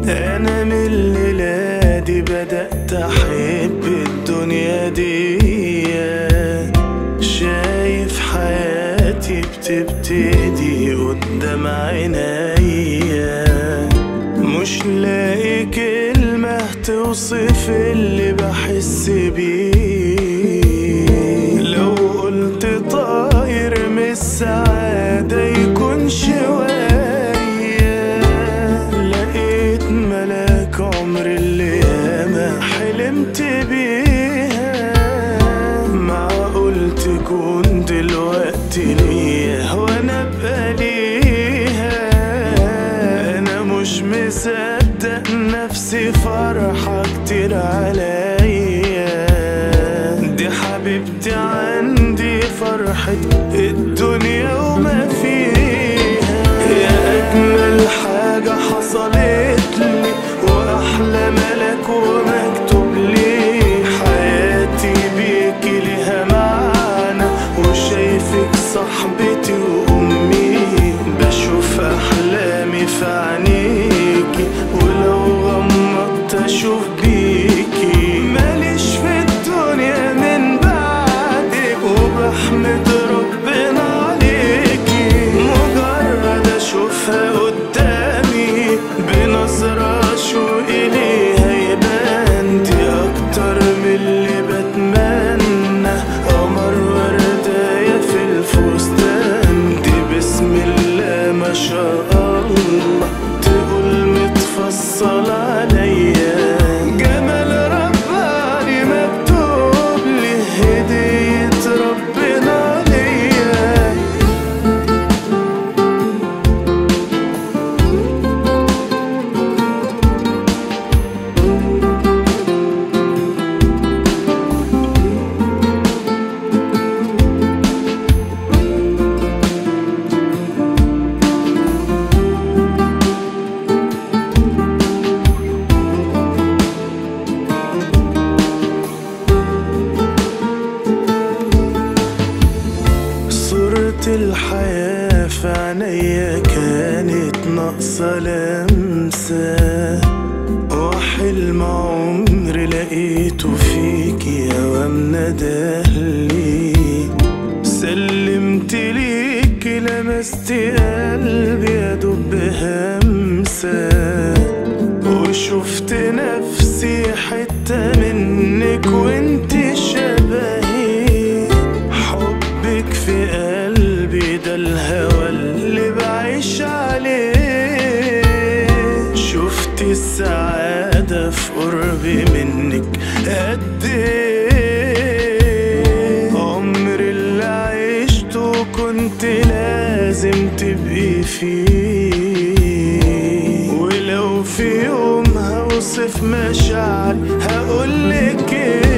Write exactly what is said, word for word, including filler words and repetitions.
انا من الليلة دي بدأت احب الدنيا دي، شايف حياتي بتبتدي قدام عينيا، مش لاقي كلمة توصف اللي بحس بيه. لو قلت طاير من السعادة يكون شوية، لقيت ملاك عمر اللي ياما حلمت بيها. معقول تكون دلوقتي ليا وانا ابقى ليها؟ انا مش مصدق نفسي، فرحة كتير عليا. دي حبيبتي عندي فرحة الدنيا وما فيها. يا أجمل حاجة حصلت لي وأحلى ملك ومكتوب لي، حياتي بيكي ليها معنى وشايفك صاحبتي وأمي. بشوف أحلامي في عينيكي ولو غمضت أشوف بيكي. ماليش في الدنيا من بعدك وبحمد ربنا عليكي. مجرد أشوفها قدامي بنظرة شوقي ليها يبان دي أكتر من اللي بتمنى. قمر ورداية في الفستان دي بسم الله ما شاء الله، تقول متفصل عليا. جمال رباني مكتوب لي هدية ربنا ليا. صورة الحياة في عينيا كانت ناقصة لمسة، وحلم عمري لقيته فيكي يا وامنة دهلي. سلمت ليكي لمست قلبي يدب همسة، وشفت نفسي حتة منك وانت شبهي. حبك في قلبي ده الهوى اللي بعيش عليه. شفت السعادة في قربي منك قد ايه. عمري اللي عشته كنت لازم تبقي فيه. ولو في يوم هوصف مشاعر هقولك ايه.